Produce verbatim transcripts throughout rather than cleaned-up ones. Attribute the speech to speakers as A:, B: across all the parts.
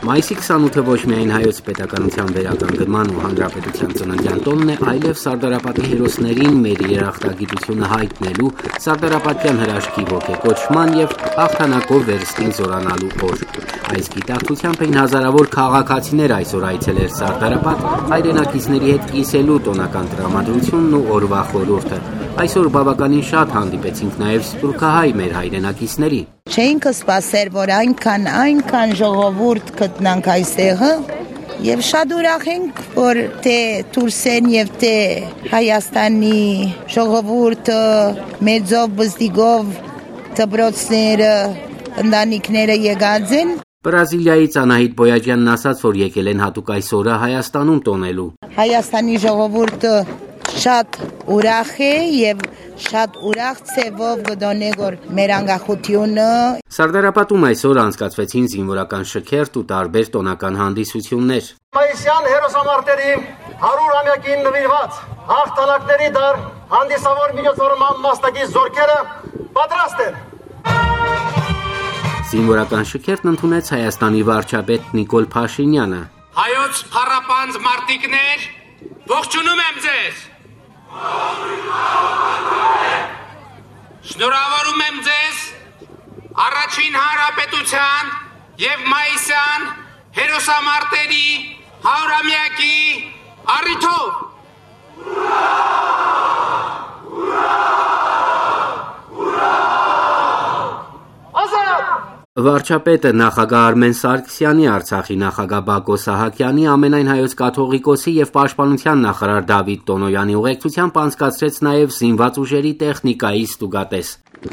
A: Մայիսի քսանութը ոչ միայն հայոց պետականության վերականգնման ու հանրապետության ծննդյան տոնն է, այլև Սարդարապատի հերոսներին մեր երախտագիտությունը հայտնելու, Սարդարապատյան հրաշքի ոգեկոչման և հաղթանակով վերստին զորանալու օր։ Այս գիտակցությամբ էին հազարավոր քաղաքացիներ այսօր այցելել Սարդարապատ, հայրենակիցների հետ կիսելու տոնական տրամադրությունն ու օրվա խորհուրդը։ Այսօր բավականին շատ հանդիպեցինք նաև սփյուռքահայ մեր հայրենակիցների։
B: Չէինք սպասեր, որ այնքան, այնքան ժողովուրդ գտնանք այստեղը եւ շատ ուրախ ենք, որ թե Թուրքսեն եւ թե Հայաստանի ժողովուրդը մեծով բզդիգով դպրոցները, ընտանիքները եկած են։
A: Բրազիլիայից Անահիտ Բոյաջյանն ասաց, որ եկել են հատուկ այս օրը Հայաստանում տոնելու։
B: Հայաստանի ժողովուրդը շատ ուրախ է եւ շատ ուրախ ցեվով գտնե որ մեր անկախությունը։
A: Սարդարապատում այսօր անցկացվեցին զինվորական շքերթ ու տարբեր տոնական հանդիսություններ։
C: Մայիսյան հերոսամարտերի հարյուրամյակին նվիրված հաղթանակների դար հանդիսավոր միջոցառման մասնակից զորքերը պատրաստ են։
A: Զինվորական շքերթն ընդունեց Հայաստանի վարչապետ Նիկոլ Փաշինյանը։
D: Հայոց փառապանծ մարտիկներ, ողջունում եմ ձեզ։ Շնորհավորում եմ ձեզ առաջին հանրապետության եւ մայիսյան հերոսամարտերի հարյուրամյակի առիթով։
A: Վարչապետը նախագահ Արմեն Սարգսյանի, Արցախի նախագահ Բակո Սահակյանի, ամենայն հայոց կաթողիկոսի եւ պաշտպանության նախարար Դավիթ Տոնոյանի ուղեկցությամբ անցկացրեց նաեւ զինված ուժերի տեխնիկայի ստուգատես։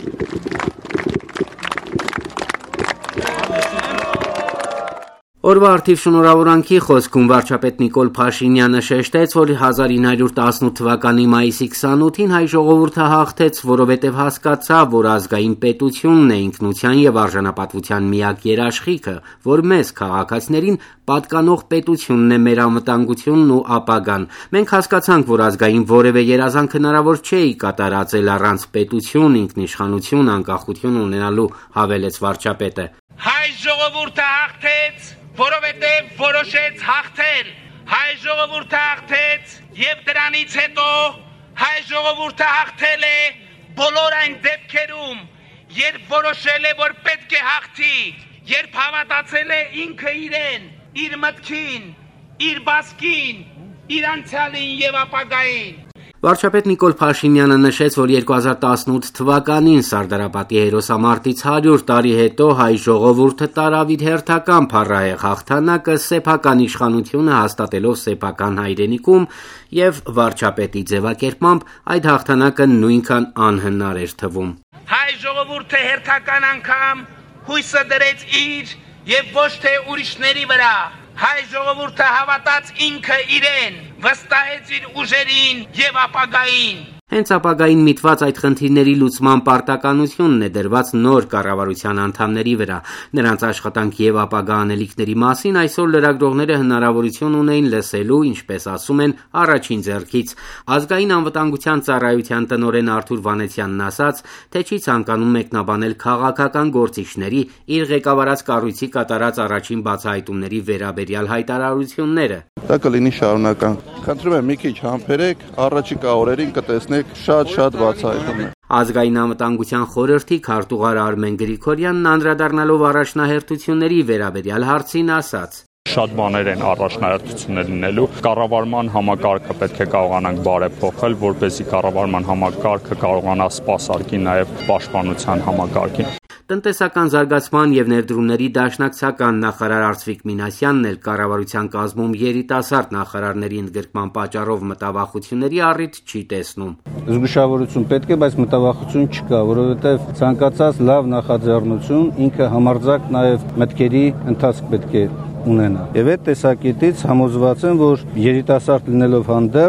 A: Օրվա արդիվ շնորհավորանքի խոսքում վարչապետ Նիկոլ Փաշինյանը շեշտեց, որ հազար ինը հարյուր տասնութ թվականի մայիսի քսանութին հայ ժողովուրդը հաղթեց, որովհետև հասկացավ, որ ազգային պետությունն է ինքնության եւ արժանապատվության միակ երաշխիքը, որ մեզ քաղաքացիներին պատկանող պետությունն է մեր անվտանգությունն ու ապագան։ Մենք հասկացանք, որ ազգային որևէ երազանք հնարավոր չէ կատարածել առանց պետություն, ինքնիշխանություն, անկախություն ունենալու, հավելեց վարչապետը։
D: Հայ ժողովուրդը հաղթեց, որովհետև որոշեց հաղթել, հայ ժողովուրդը հաղթեց եւ դրանից հետո հայ ժողովուրդը հաղթել է բոլոր այն դեպքերում, երբ որոշել է, որ պետք է հաղթի, երբ հավատացել է ինքը իրեն, իր մտքին, իր բասկին, իր անցյալին եւ ապագային։
A: Վարչապետ Նիկոլ Փաշինյանը նշեց, որ երկու հազար տասնութ թվականին Սարդարապատի հերոսամարտից հարյուր տարի հետո հայ ժողովուրդը տարավ իր հերթական փառահեղ հաղթանակը սեփական իշխանությունը հաստատելով սեփական հայրենիքում եւ վարչապետի ձևակերպմամբ այդ հաղթանակը նույնքան անհնար էր թվում։
D: Հայ ժողովուրդը հերթական անգամ հույսը դրեց իր եւ ոչ թե ուրիշների վրա։ Հայ ժողովուրդը հավատաց ինքը իրեն, վստահեց իր ուժերին եւ ապագային։
A: Հենց ապագային միտված այդ խնդիրների լուծման պարտականությունն է դրված նոր կառավարության անդամների վրա։ Նրանց աշխատանքի եւ ապագա անելիքների մասին այսօր լրագրողները հնարավորություն ունեին լսելու, ինչպես ասում են, առաջին ձեռքից։ Ազգային անվտանգության ծառայության տնօրեն Արթուր Վանեցյանն ասաց, թե չի ցանկանում մեկնաբանել քաղաքական գործիչների իր ղեկավարած կառույցի կատարած առաջին բացահայտումների վերաբերյալ հայտարարությունները։
E: Դա կլինի շարունական։ Խնդրում եմ մի քիչ համբերեք, առաջիկա օրերին կտեսնեք շատ-շատ բացահայտումներ։
A: Ազգային անվտանգության խորհրդի քարտուղար Արմեն Գրիգորյանն անդրադառնալով առաջնահերթությունների վերաբերյալ հարցին ասաց.
F: Շատ բաներ են առաջնահերթություններ լինելու։ Կառավարման համակարգը պետք է կարողանանք բարեփոխել, որպեսզի կառավարման համակարգը կարողանա սպասարկի նաև պաշտպանության համակարգին։
A: Տնտեսական զարգացման եւ ներդրումների դաշնակցական նախարար Արծվիկ Մինասյանն էլ կառավարության կազմում երիտասարդ նախարարների ընդգրկման պատճառով մտավախությունների առիթ չի տեսնում։
G: Զգուշավորություն պետք է, բայց մտավախություն չկա, որովհետեւ ցանկացած լավ նախաձեռնություն ինքը համարձակ նաեւ մտքերի ընթացք պետք է ունենա։ Եվ այդ տեսակետից համոզված եմ, որ երիտասարդ լինելով հանդերձ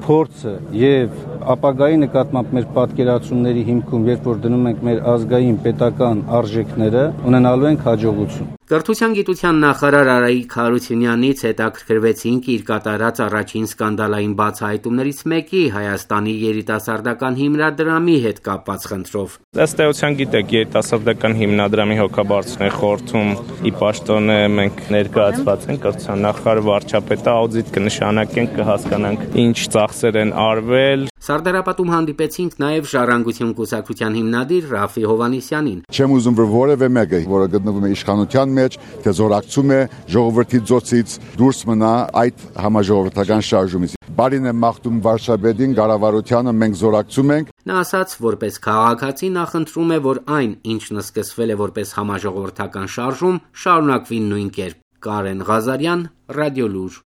G: փորձը եւ ապագայի նկատմամբ մեր պատկերացումների հիմքում, երբ որ դնում ենք մեր ազգային պետական արժեքները, ունենալու ենք հաջողություն։
A: Կրթության գիտության նախարար Արայիկ Հարությունյանից հետաքրքրվեցինք իր կատարած առաջին սկանդալային բացահայտումներից մեկի Հայաստանի երիտասարդական հիմնադրամի հետ կապված խնդրով։
H: Ըստ էության գիտեք, երիտասարդական հիմնադրամի հոգաբարձությունների խորհրդում ի պաշտոնը մենք ներկայացված ենք կրթության նախարար վարչապետը աուդիտ կնշանակենք, կհասկանանք ինչ ծախսեր են արվել։
A: Սարդարապատում հանդիպեցինք նաև Ժառանգություն կուսակցության հիմնադիր Ռաֆի Հովհաննիսյանին։
I: Չեմ ուզում որ որևէ մեկը, որը գտնվում է իշխանության մեջ, թե զորակցում է ժողովրդի ծոցից դուրս մնա այդ համաժողովրդական շարժումից։ Բարին եմ մաղթում վարչապետին, կառավարությանը, մենք զորակցում ենք։
A: Նա ասաց, որպես քաղաքացի նա խնդրում է, որ այն, ինչն սկսվել է որպես համաժողովրդական շարժում, շարունակվի նույն կերպ։ Կարեն Ղազարյան, Ռադիոլուր։